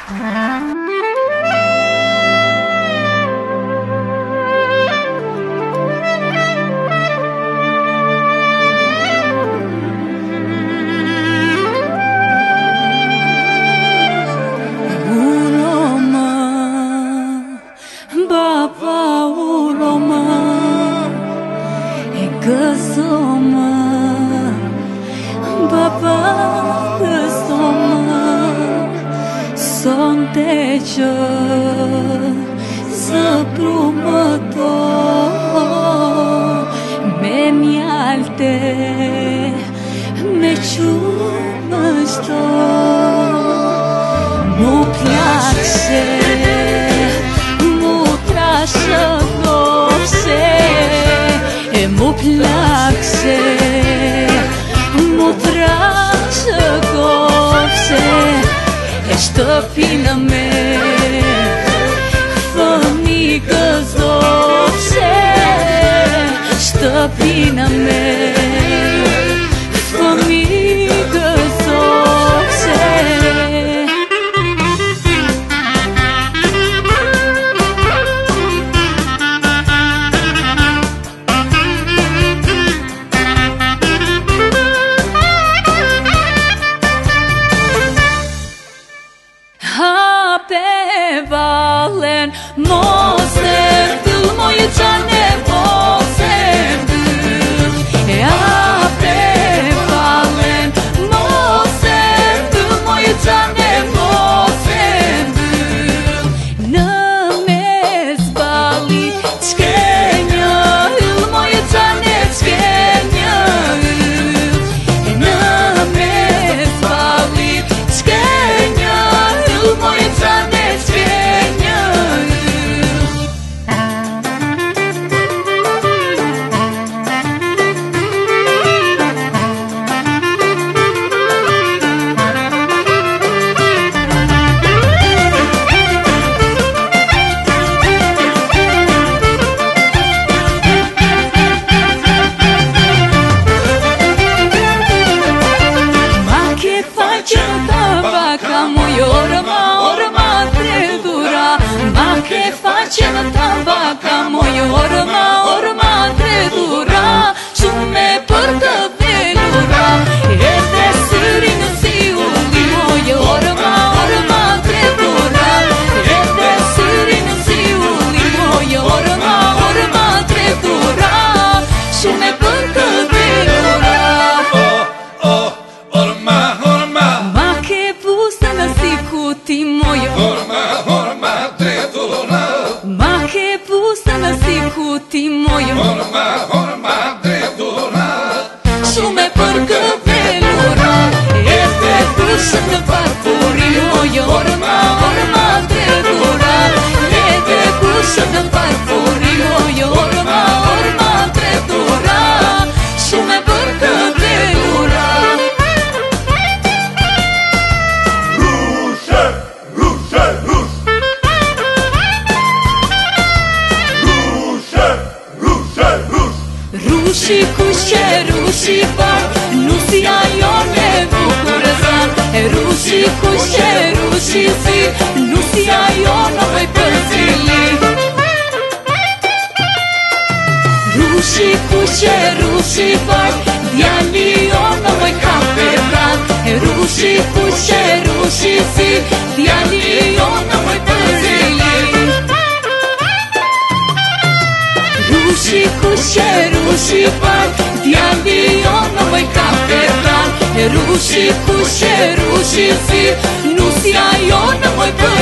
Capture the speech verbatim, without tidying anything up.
Sontejo zaprumato me mialte me čumašto mu plakse mu traša govse mu plakse mu traša govse Shtëpina me fëmijë zofse Shtëpina me fëmijë zofse Valen moserdül moje cane moserdül e ape valen moserdül moje cane moserdül në mes bali çkenja yl moje cane çkenja yl në mes bali çkenja yl moje cane Facem tabaca, moi orma, orma tredura, sume portă velura, e de sârin ziuli, moi orma, orma tredura, e de sârin ziuli, moi orma, orma tredura, sume portă velura. Oh, oh, orma, orma, ma che busta na sicuti, moi orma, orma tredura. Ma che busta na sicuti mojo Orma, orma tredura. Shume përkë velura E te kushë të parpuri mojo Orma, orma tredura E te kushë të parpuri mojo Orma, orma tredura Shume përkë velura Rushe, rushe, rush. Rushi kushe, rushi par, nusi ajo ne bukurezan E rushi kushe, rushi si, nusi ajo në vej përzili Rushi kushe, rushi par, djali jo në vej kapetan E rushi kushe, rushi si, djali jo në vej përzili Rushi kushe, rushi par, djali jo në vej kapetan E rushi kushe, rushi si, nusja jo në vej përzili